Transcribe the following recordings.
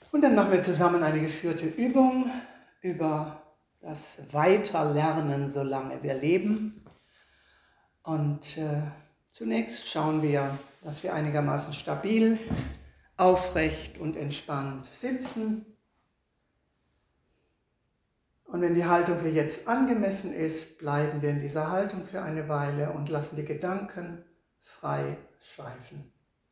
Und dann machen wir zusammen eine geführte Übung über das Weiterlernen, solange wir leben. Und zunächst schauen wir, dass wir einigermaßen stabil, aufrecht und entspannt sitzen. Und wenn die Haltung für jetzt angemessen ist, bleiben wir in dieser Haltung für eine Weile und lassen die Gedanken frei schweifen.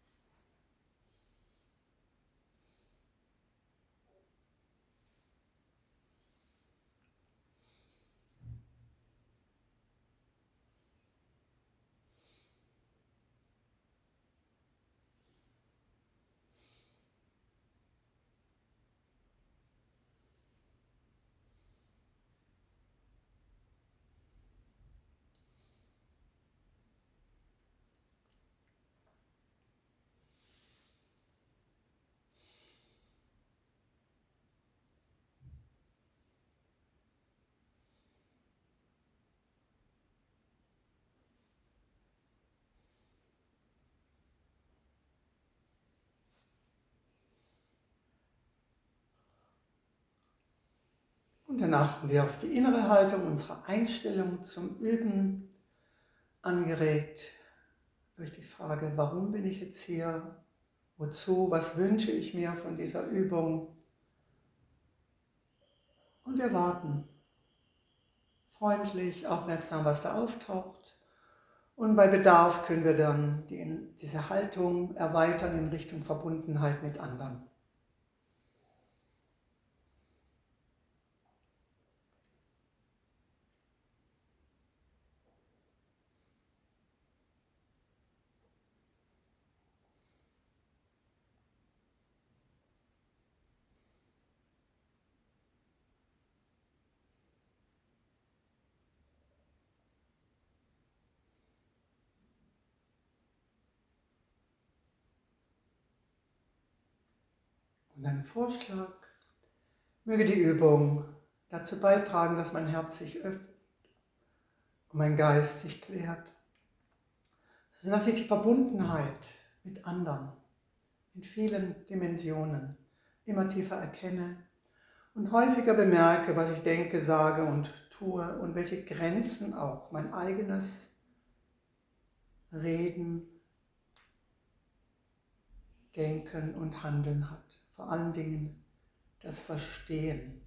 Und dann achten wir auf die innere Haltung, unsere Einstellung zum Üben, angeregt durch die Frage, warum bin ich jetzt hier, wozu, was wünsche ich mir von dieser Übung, und wir warten freundlich, aufmerksam, was da auftaucht, und bei Bedarf können wir dann diese Haltung erweitern in Richtung Verbundenheit mit anderen. Und ein Vorschlag: Möge die Übung dazu beitragen, dass mein Herz sich öffnet und mein Geist sich klärt, sodass ich die Verbundenheit mit anderen in vielen Dimensionen immer tiefer erkenne und häufiger bemerke, was ich denke, sage und tue und welche Grenzen auch mein eigenes Reden, Denken und Handeln hat. Vor allen Dingen das Verstehen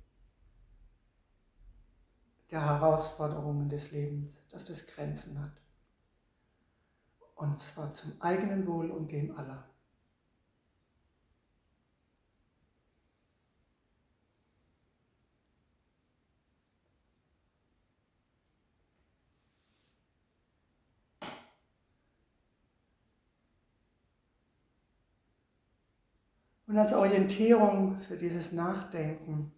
der Herausforderungen des Lebens, dass das Grenzen hat. Und zwar zum eigenen Wohl und dem aller. Und als Orientierung für dieses Nachdenken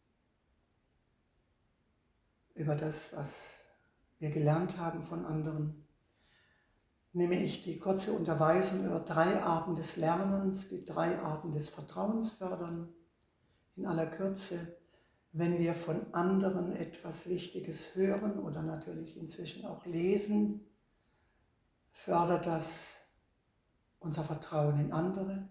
über das, was wir gelernt haben von anderen, nehme ich die kurze Unterweisung über 3 Arten des Lernens, die 3 Arten des Vertrauens fördern. In aller Kürze: Wenn wir von anderen etwas Wichtiges hören oder natürlich inzwischen auch lesen, fördert das unser Vertrauen in andere.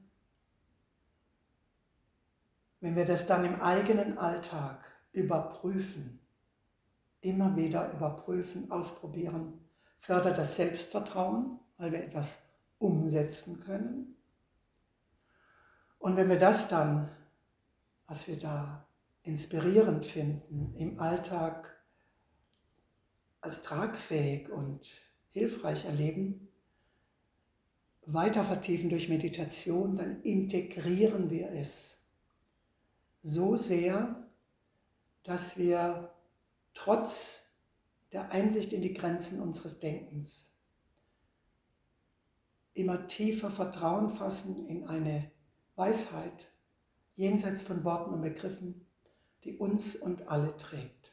Wenn wir das dann im eigenen Alltag überprüfen, immer wieder überprüfen, ausprobieren, fördert das Selbstvertrauen, weil wir etwas umsetzen können. Und wenn wir das dann, was wir da inspirierend finden, im Alltag als tragfähig und hilfreich erleben, weiter vertiefen durch Meditation, dann integrieren wir es so sehr, dass wir trotz der Einsicht in die Grenzen unseres Denkens immer tiefer Vertrauen fassen in eine Weisheit jenseits von Worten und Begriffen, die uns und alle trägt.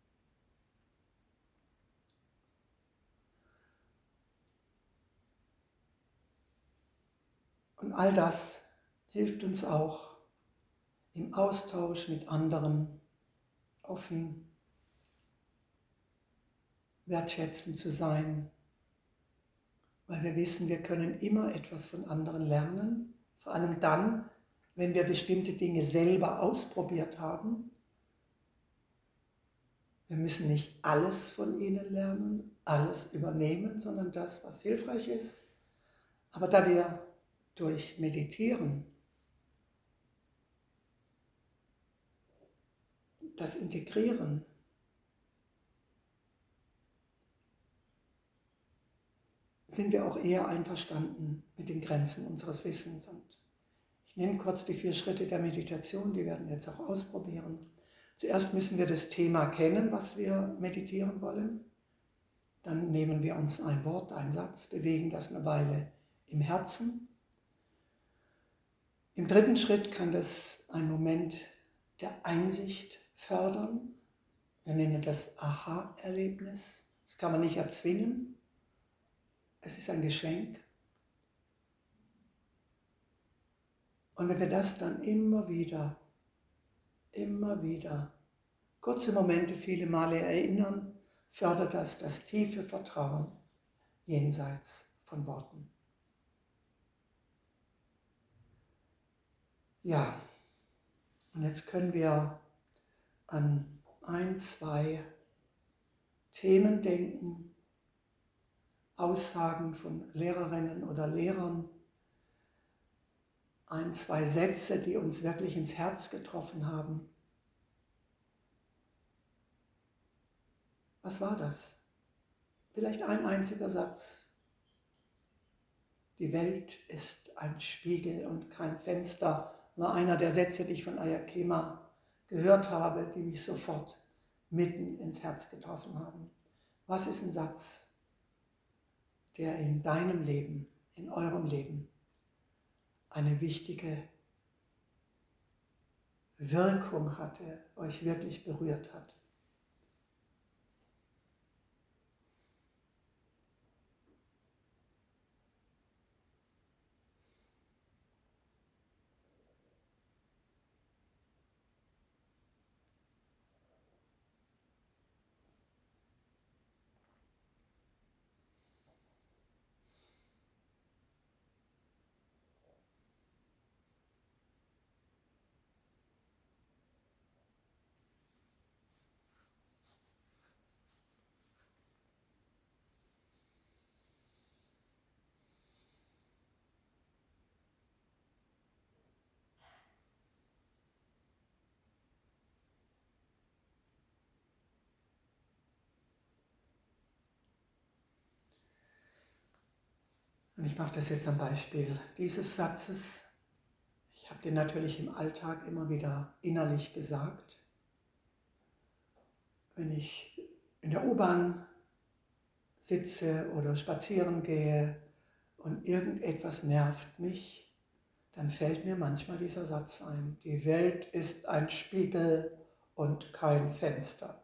Und all das hilft uns auch im Austausch mit anderen offen, wertschätzend zu sein, weil wir wissen, wir können immer etwas von anderen lernen, vor allem dann, wenn wir bestimmte Dinge selber ausprobiert haben. Wir müssen nicht alles von ihnen lernen, alles übernehmen, sondern das, was hilfreich ist. Aber da wir durch Meditieren das integrieren, sind wir auch eher einverstanden mit den Grenzen unseres Wissens. Und ich nehme kurz die 4 Schritte der Meditation, die werden wir jetzt auch ausprobieren. Zuerst müssen wir das Thema kennen, was wir meditieren wollen. Dann nehmen wir uns ein Wort, einen Satz, bewegen das eine Weile im Herzen. Im 3. Schritt kann das ein Moment der Einsicht fördern. Wir nennen das Aha-Erlebnis. Das kann man nicht erzwingen. Es ist ein Geschenk. Und wenn wir das dann immer wieder, kurze Momente, viele Male erinnern, fördert das tiefe Vertrauen jenseits von Worten. Ja, und jetzt können wir an 1, 2 Themen denken, Aussagen von Lehrerinnen oder Lehrern, 1, 2 Sätze, die uns wirklich ins Herz getroffen haben. Was war das? Vielleicht ein einziger Satz. Die Welt ist ein Spiegel und kein Fenster, war einer der Sätze, die ich von Ayakema gehört habe, die mich sofort mitten ins Herz getroffen haben. Was ist ein Satz, der in deinem Leben, in eurem Leben eine wichtige Wirkung hatte, euch wirklich berührt hat? Und ich mache das jetzt am Beispiel dieses Satzes. Ich habe den natürlich im Alltag immer wieder innerlich gesagt. Wenn ich in der U-Bahn sitze oder spazieren gehe und irgendetwas nervt mich, dann fällt mir manchmal dieser Satz ein. Die Welt ist ein Spiegel und kein Fenster.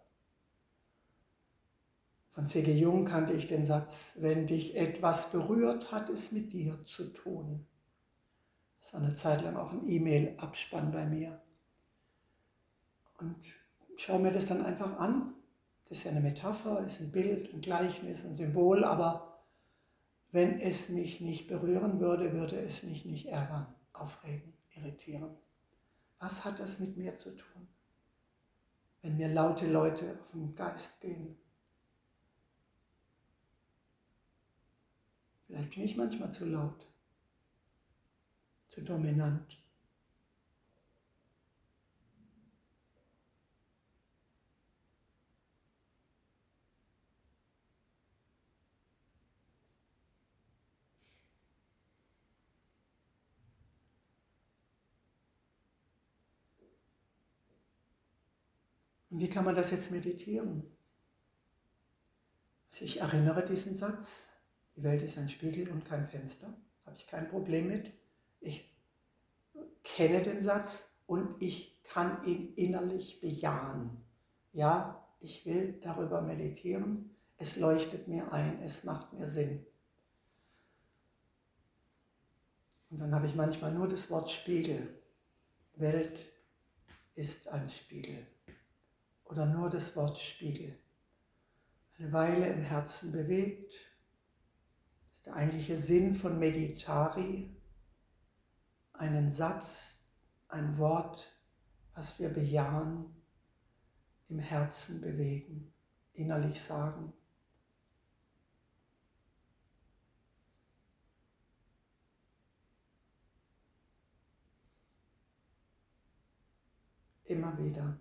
Von C.G. Jung kannte ich den Satz, wenn dich etwas berührt, hat es mit dir zu tun. Das war eine Zeit lang auch ein E-Mail-Abspann bei mir. Und ich schaue mir das dann einfach an. Das ist ja eine Metapher, ist ein Bild, ein Gleichnis, ein Symbol, aber wenn es mich nicht berühren würde, würde es mich nicht ärgern, aufregen, irritieren. Was hat das mit mir zu tun, wenn mir laute Leute auf den Geist gehen? Vielleicht bin ich manchmal zu laut, zu dominant. Und wie kann man das jetzt meditieren? Also ich erinnere diesen Satz, die Welt ist ein Spiegel und kein Fenster, habe ich kein Problem mit. Ich kenne den Satz und ich kann ihn innerlich bejahen. Ja, ich will darüber meditieren, es leuchtet mir ein, es macht mir Sinn. Und dann habe ich manchmal nur das Wort Spiegel. Welt ist ein Spiegel. Oder nur das Wort Spiegel. Eine Weile im Herzen bewegt. Das ist der eigentliche Sinn von Meditari. Einen Satz, ein Wort, was wir bejahen, im Herzen bewegen, innerlich sagen. Immer wieder.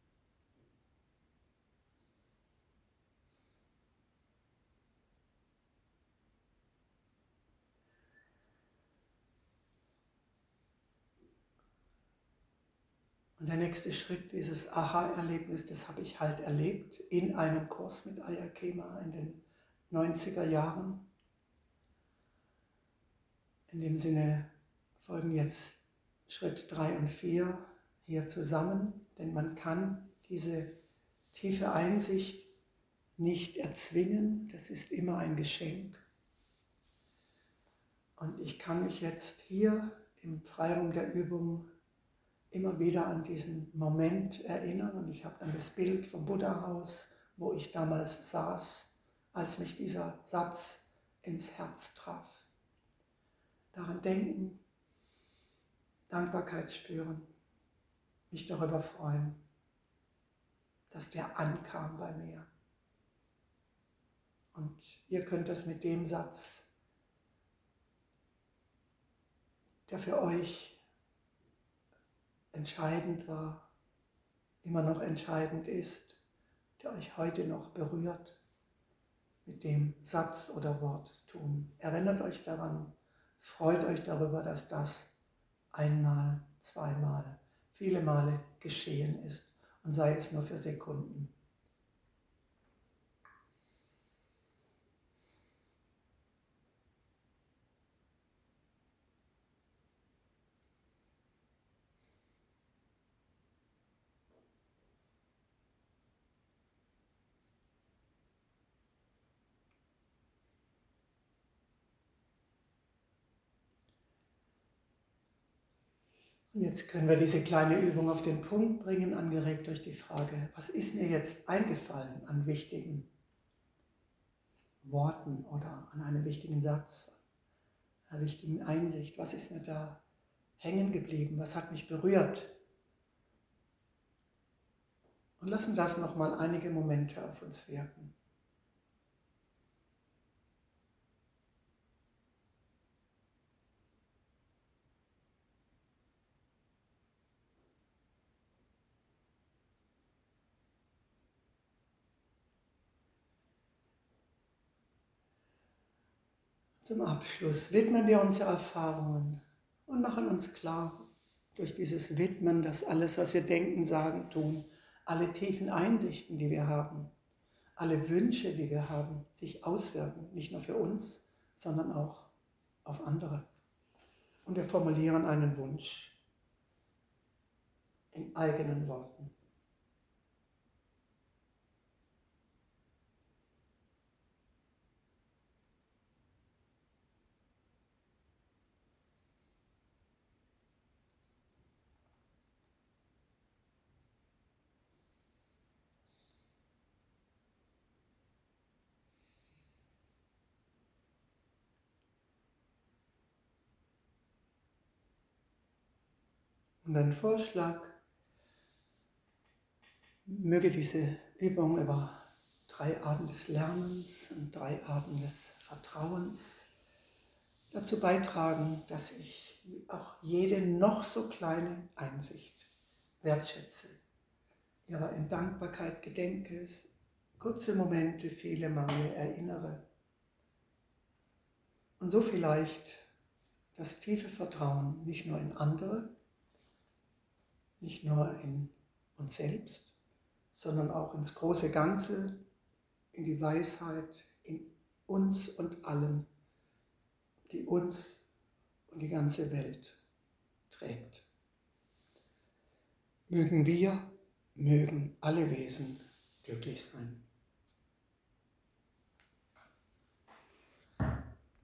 Und der nächste Schritt, dieses Aha-Erlebnis, das habe ich halt erlebt in einem Kurs mit Ayya Khema in den 90er Jahren. In dem Sinne folgen jetzt Schritt 3 und 4 hier zusammen, denn man kann diese tiefe Einsicht nicht erzwingen, das ist immer ein Geschenk. Und ich kann mich jetzt hier im Freiraum der Übung immer wieder an diesen Moment erinnern und ich habe dann das Bild vom Buddha-Haus, wo ich damals saß, als mich dieser Satz ins Herz traf. Daran denken, Dankbarkeit spüren, mich darüber freuen, dass der ankam bei mir. Und ihr könnt das mit dem Satz, der für euch entscheidend war, immer noch entscheidend ist, der euch heute noch berührt, mit dem Satz oder Wort tun. Erinnert euch daran, freut euch darüber, dass das einmal, zweimal, viele Male geschehen ist und sei es nur für Sekunden. Und jetzt können wir diese kleine Übung auf den Punkt bringen, angeregt durch die Frage, was ist mir jetzt eingefallen an wichtigen Worten oder an einem wichtigen Satz, einer wichtigen Einsicht, was ist mir da hängen geblieben, was hat mich berührt? Und lassen das nochmal einige Momente auf uns wirken. Zum Abschluss widmen wir unsere Erfahrungen und machen uns klar durch dieses Widmen, dass alles, was wir denken, sagen, tun, alle tiefen Einsichten, die wir haben, alle Wünsche, die wir haben, sich auswirken, nicht nur für uns, sondern auch auf andere. Und wir formulieren einen Wunsch in eigenen Worten. Und ein Vorschlag, möge diese Übung über 3 Arten des Lernens und 3 Arten des Vertrauens dazu beitragen, dass ich auch jede noch so kleine Einsicht wertschätze, ihrer in Dankbarkeit gedenke, kurze Momente, viele Male erinnere und so vielleicht das tiefe Vertrauen nicht nur in andere, nicht nur in uns selbst, sondern auch ins große Ganze, in die Weisheit, in uns und allem, die uns und die ganze Welt trägt. Mögen wir, mögen alle Wesen glücklich sein.